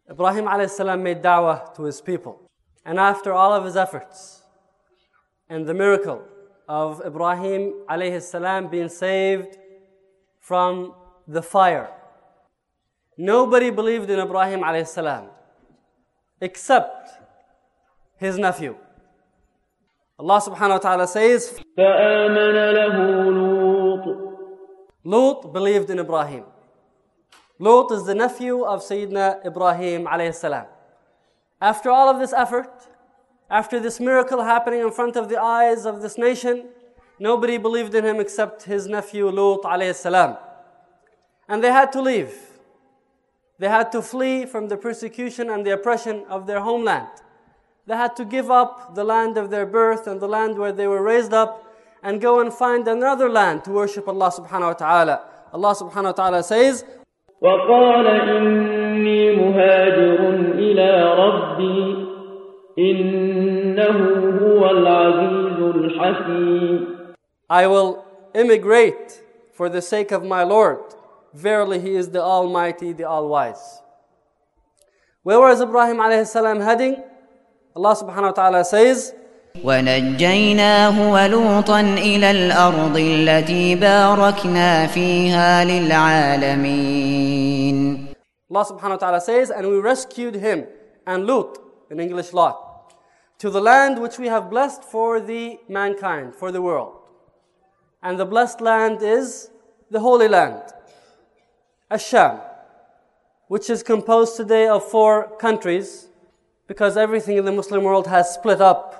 Ibrahim alayhi salam made da'wah to his people. And after all of his efforts and the miracle of Ibrahim alayhi salam being saved from the fire, nobody believed in Ibrahim alayhi salam except his nephew. Allah subhanahu wa ta'ala says, فآمن له لوط. Lut believed in Ibrahim. Lut is the nephew of Sayyidina Ibrahim alayhi salam. After all of this effort, after this miracle happening in front of the eyes of this nation, nobody believed in him except his nephew Lut alayhi salam. And they had to leave. They had to flee from the persecution and the oppression of their homeland. They had to give up the land of their birth and the land where they were raised up and go and find another land to worship Allah subhanahu wa ta'ala. Allah subhanahu wa ta'ala says, وقال إني مهاجر إلى ربي إنه هو العزيز الحكيم. I will immigrate for the sake of my Lord. Verily He is the Almighty, the All-Wise. Where was Ibrahim alayhi salam heading? Allah subhanahu wa ta'ala says, ونجيناه ولوطا إلى الأرض التي باركنا فيها للعالمين. Allah subhanahu wa ta'ala says, and we rescued him and Lut, in English Lot, to the land which we have blessed for the mankind, for the world. And the blessed land is the Holy Land, Ash-Sham, which is composed today of 4 countries, because everything in the Muslim world has split up.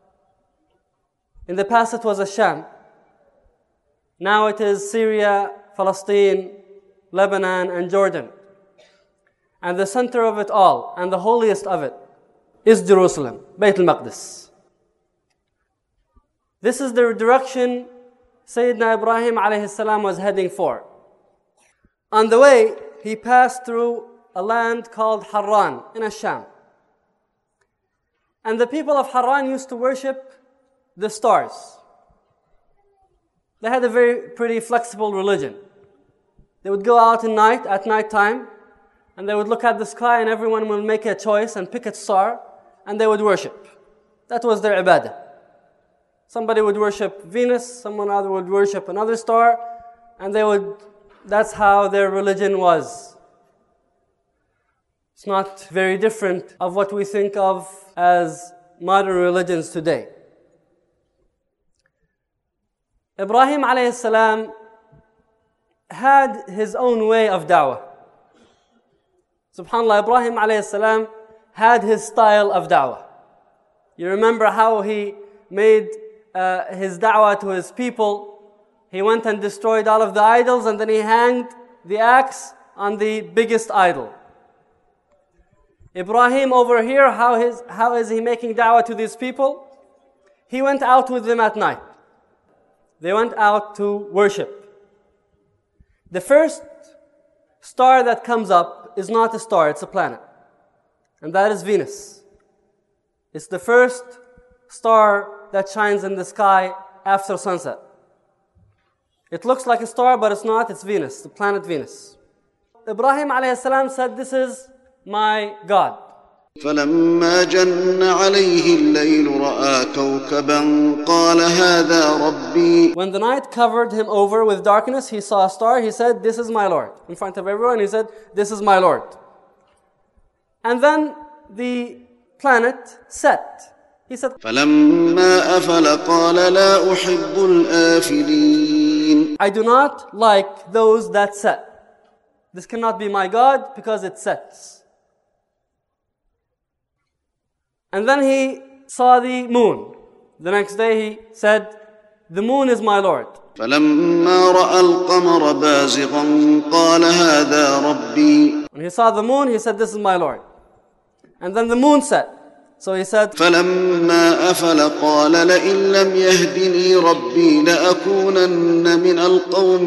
In the past it was Ash-Sham. Now it is Syria, Palestine, Lebanon, and Jordan. And the center of it all, and the holiest of it, is Jerusalem, Bayt al-Maqdis. This is the direction Sayyidina Ibrahim alayhi salam was heading for. On the way, he passed through a land called Harran in Ash-Sham. And the people of Harran used to worship the stars. They had a very pretty flexible religion. They would go out at night time, and they would look at the sky, and everyone would make a choice and pick a star, and they would worship. That was their ibadah. Somebody would worship Venus, someone other would worship another star, and that's how their religion was. It's not very different of what we think of as modern religions today. Ibrahim alayhi salam had his own way of da'wah. SubhanAllah, Ibrahim alayhi salam had his style of da'wah. You remember how he made his da'wah to his people. He went and destroyed all of the idols, and then he hanged the axe on the biggest idol. Ibrahim over here, how is he making da'wah to these people? He went out with them at night. They went out to worship. The first star that comes up is not a star, it's a planet. And that is Venus. It's the first star that shines in the sky after sunset. It looks like a star, but it's not, it's Venus, the planet Venus. Ibrahim alayhi salam said, this is my God. فلما جن عليه الليل رأى كوكبا قال هذا ربي. When the night covered him over with darkness, he saw a star. He said, this is my Lord. In front of everyone, he said, this is my Lord. And then the planet set. He said, فلما أفل قال لا أحب الآفلين. I do not like those that set. This cannot be my God because it sets. And then he saw the moon. The next day he said, the moon is my Lord. فلما رأى القمر بازغا قال هذا ربي. When he saw the moon, he said, this is my Lord. And then the moon set. So he said, فلما أفل قال لئن لم يهدني ربي لأكونن من القوم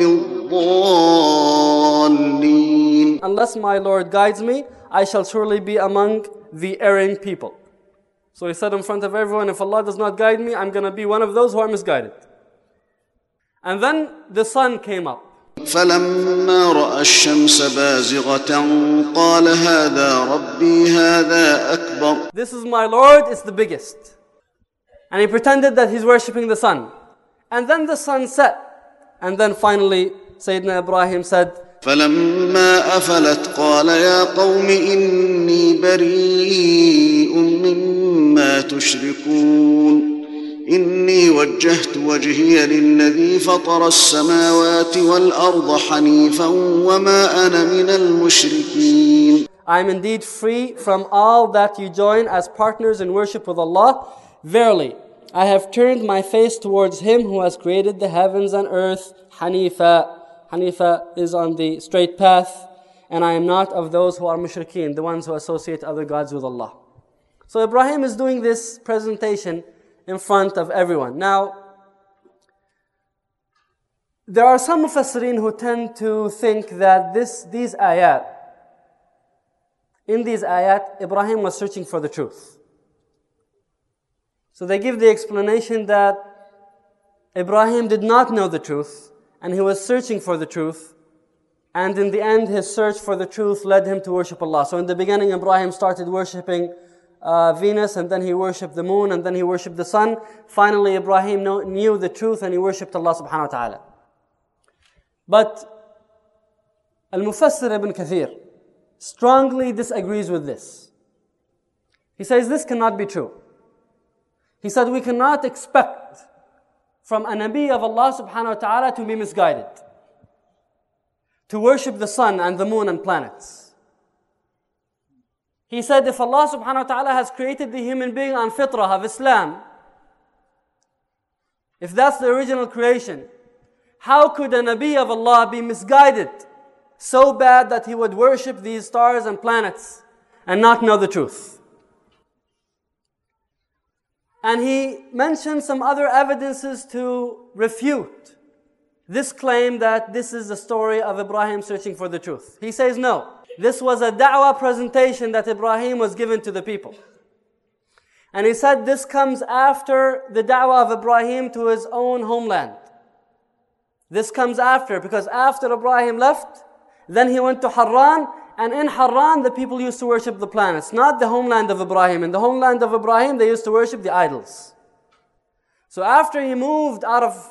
الضالين. unless my Lord guides me, I shall surely be among the erring people. So he said in front of everyone, if Allah does not guide me, I'm going to be one of those who are misguided. And then the sun came up. فلما رأى الشمس بازغة قال هذا ربي هذا أكبر. This is my Lord, it's the biggest. And he pretended that he's worshipping the sun. And then the sun set. And then finally Sayyidina Ibrahim said, فلما أفلت قال يا قوم إني بريء مما تشركون إني وجهت وجهي للذي فطر السماوات والأرض حنيفا وما أنا من المشركين. I am indeed free from all that you join as partners in worship with Allah. Verily, I have turned my face towards Him who has created the heavens and earth. Hanifa. Hanifa is on the straight path. And I am not of those who are mushrikeen, the ones who associate other gods with Allah. So Ibrahim is doing this presentation in front of everyone. Now, there are some mufassirin who tend to think that these ayat, in these ayat, Ibrahim was searching for the truth. So they give the explanation that Ibrahim did not know the truth, and he was searching for the truth, and in the end his search for the truth led him to worship Allah. So in the beginning Ibrahim started worshipping Venus, and then he worshipped the moon, and then he worshipped the sun. Finally Ibrahim knew the truth and he worshipped Allah subhanahu wa ta'ala. But Al-Mufassir Ibn Kathir strongly disagrees with this. He says this cannot be true. He said we cannot expect from a Nabi of Allah subhanahu wa ta'ala to be misguided, to worship the sun and the moon and planets. He said if Allah subhanahu wa ta'ala has created the human being on fitrah of Islam, if that's the original creation, how could a Nabi of Allah be misguided so bad that he would worship these stars and planets and not know the truth? And he mentioned some other evidences to refute this claim that this is the story of Ibrahim searching for the truth. He says no, this was a da'wah presentation that Ibrahim was given to the people. And he said this comes after the da'wah of Ibrahim to his own homeland. This comes after, because after Ibrahim left, then he went to Harran, and in Harran the people used to worship the planets, not the homeland of Ibrahim. In the homeland of Ibrahim they used to worship the idols. So after he moved out of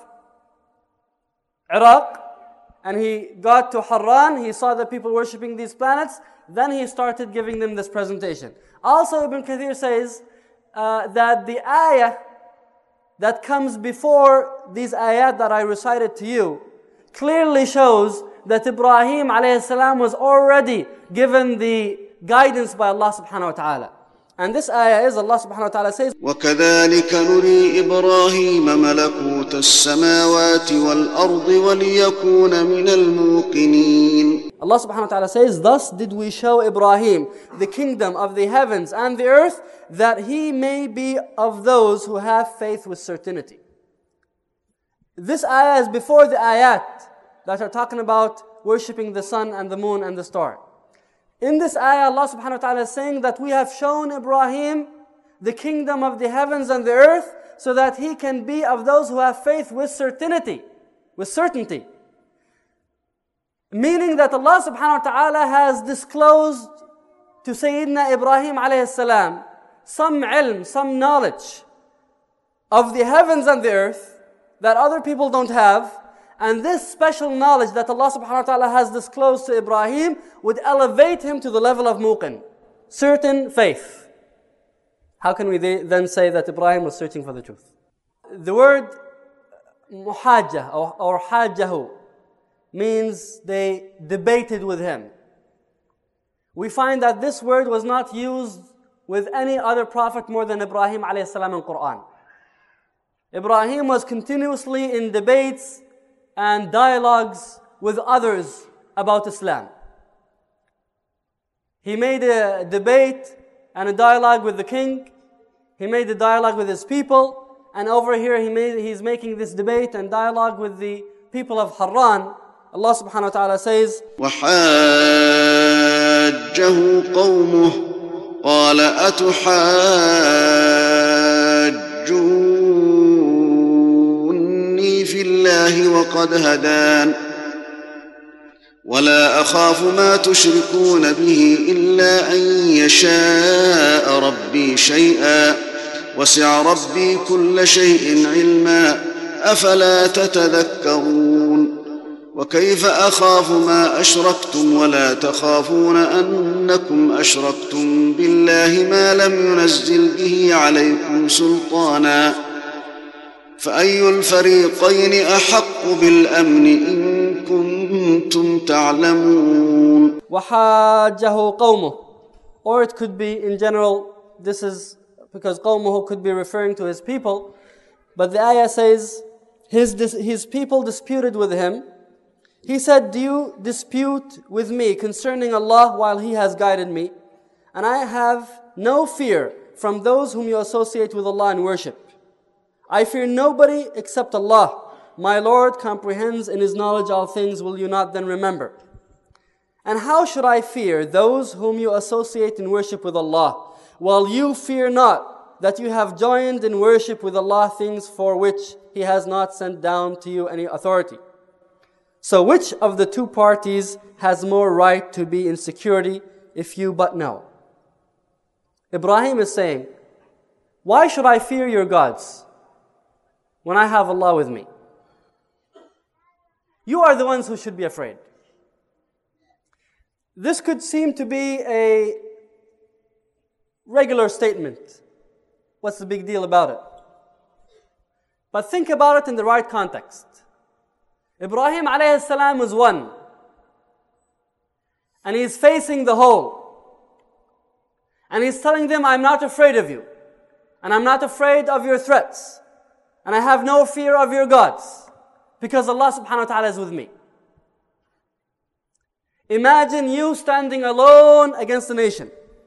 Iraq and he got to Harran, he saw the people worshipping these planets, then he started giving them this presentation. Also Ibn Kathir says that the ayah that comes before these ayat that I recited to you clearly shows that Ibrahim alayhi salam was already given the guidance by Allah subhanahu wa ta'ala. And this ayah is, Allah subhanahu wa ta'ala says, وَكَذَلِكَ نُرِي إِبْرَاهِيمَ مَلَكُوتَ السَّمَاوَاتِ وَالْأَرْضِ وَلِيَكُونَ مِنَ الْمُوقِنِينَ. Allah subhanahu wa ta'ala says, thus did we show Ibrahim the kingdom of the heavens and the earth, that he may be of those who have faith with certainty. This ayah is before the ayat that are talking about worshipping the sun and the moon and the star. In this ayah, Allah subhanahu wa ta'ala is saying that we have shown Ibrahim the kingdom of the heavens and the earth so that he can be of those who have faith with certainty. Meaning that Allah subhanahu wa ta'ala has disclosed to Sayyidina Ibrahim alayhi salam some ilm, some knowledge of the heavens and the earth that other people don't have. And this special knowledge that Allah subhanahu wa ta'ala has disclosed to Ibrahim would elevate him to the level of muqin, certain faith. How can we then say that Ibrahim was searching for the truth? The word muhajjah or hajjahu means they debated with him. We find that this word was not used with any other prophet more than Ibrahim alayhi salam in Quran. Ibrahim was continuously in debates and dialogues with others about Islam. He made a debate and a dialogue with the king. He made a dialogue with his people. And over here he's making this debate and dialogue with the people of Harran. Allah subhanahu wa ta'ala says, وَحَاجَّهُ قَوْمُهُ قَالَ أَتُحَاجُّونِّي فِي اللَّهِ وَقَدْ هَدَانِ ولا أخاف ما تشركون به إلا أن يشاء ربي شيئا وسع ربي كل شيء علما أفلا تتذكرون وكيف أخاف ما أشركتم ولا تخافون أنكم أشركتم بالله ما لم ينزل به عليكم سلطانا فأي الفريقين أحق بالأمن إن كنتم تعلمون. وحاجه قومه, or it could be in general, this is because قومه could be referring to his people, but the ayah says his people disputed with him. He said, do you dispute with me concerning Allah while He has guided me? And I have no fear from those whom you associate with Allah in worship. I fear nobody except Allah. My Lord comprehends in His knowledge all things. Will you not then remember? And how should I fear those whom you associate in worship with Allah, while you fear not that you have joined in worship with Allah things for which He has not sent down to you any authority? So which of the two parties has more right to be in security if you but know? Ibrahim is saying, why should I fear your gods when I have Allah with me? You are the ones who should be afraid. This could seem to be a regular statement. What's the big deal about it? But think about it in the right context. Ibrahim alayhi salam was one. And he's facing the whole. And he's telling them, I'm not afraid of you. And I'm not afraid of your threats. And I have no fear of your gods. Because Allah subhanahu wa ta'ala is with me. Imagine you standing alone against a nation.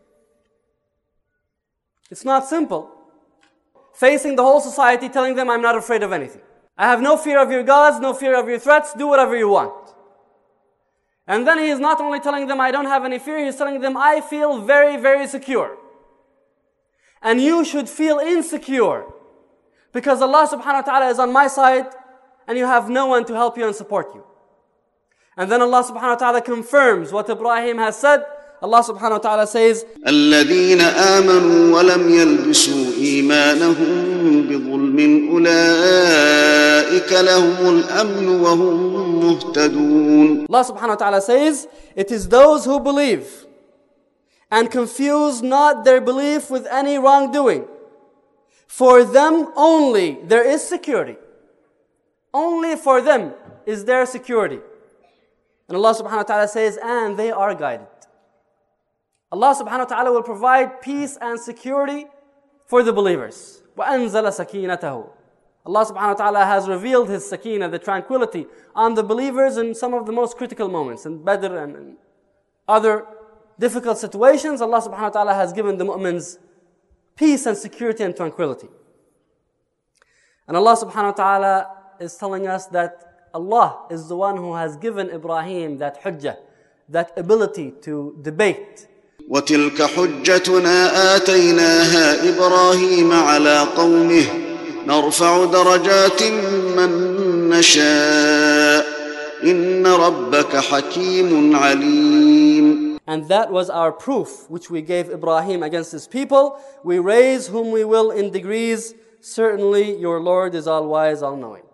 It's not simple. Facing the whole society, telling them, I'm not afraid of anything. I have no fear of your gods, no fear of your threats, do whatever you want. And then he is not only telling them, I don't have any fear, he's telling them, I feel very, very secure. And you should feel insecure. Because Allah subhanahu wa ta'ala is on my side, and you have no one to help you and support you. And then Allah subhanahu wa ta'ala confirms what Ibrahim has said. Allah subhanahu wa ta'ala says, الذين آمنوا ولم يلبسوا إيمانهم بظلم أولئك لهم الأمن وهم مهتدون. Allah subhanahu wa ta'ala says, it is those who believe and confuse not their belief with any wrongdoing. For them only there is security. Only for them is there security. And Allah subhanahu wa ta'ala says, and they are guided. Allah subhanahu wa ta'ala will provide peace and security for the believers. وَأَنزَلَ سَكِينَتَهُ. Allah subhanahu wa ta'ala has revealed His sakeenah, the tranquility, on the believers in some of the most critical moments. In Badr and other difficult situations, Allah subhanahu wa ta'ala has given the mu'mins peace and security and tranquility. And Allah subhanahu wa ta'ala is telling us that Allah is the one who has given Ibrahim that hujjah, that ability to debate. وتلك حجتنا آتيناها إبراهيم على قومه نرفع درجات من نشاء إن ربك حكيم عليم. And that was our proof which we gave Ibrahim against his people. We raise whom we will in degrees. Certainly your Lord is all wise, all knowing.